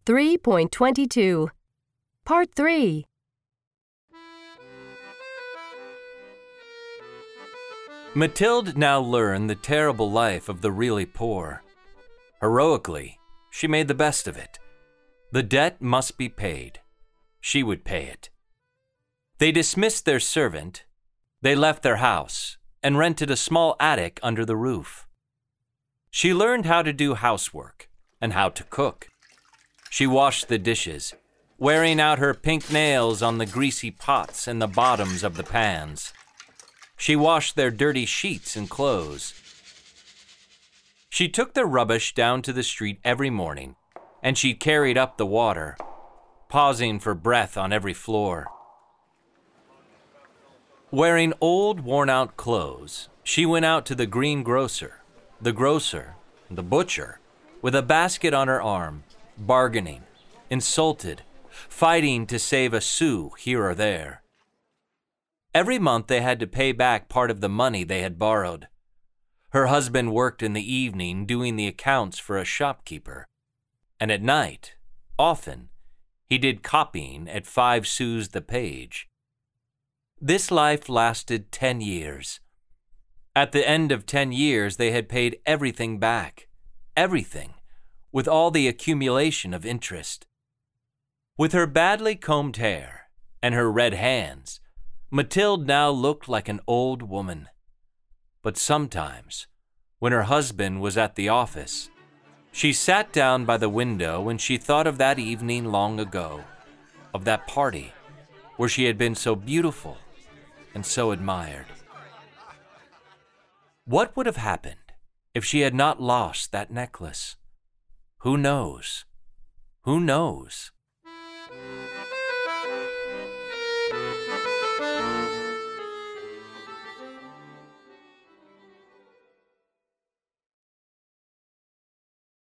3.22. Part 3. Mathilde now learned the terrible life of the really poor. Heroically, she made the best of it. The debt must be paid. She would pay it. They dismissed their servant. They left their house and rented a small attic under the roof. She learned how to do housework and how to cook. She washed the dishes, wearing out her pink nails on the greasy pots and the bottoms of the pans. She washed their dirty sheets and clothes. She took the rubbish down to the street every morning, and she carried up the water, pausing for breath on every floor. Wearing old, worn-out clothes, she went out to the greengrocer, the grocer, the butcher, with a basket on her arm, bargaining, insulted, fighting to save a sou here or there. Every month they had to pay back part of the money they had borrowed. Her husband worked in the evening doing the accounts for a shopkeeper, and at night, often, he did copying at 5 sous the page. This life lasted 10 years. At the end of 10 years, they had paid everything back, everything, with all the accumulation of interest. With her badly combed hair and her red hands, Mathilde now looked like an old woman. But sometimes, when her husband was at the office, she sat down by the window and she thought of that evening long ago, of that party where she had been so beautiful and so admired. What would have happened if she had not lost that necklace? Who knows? Who knows?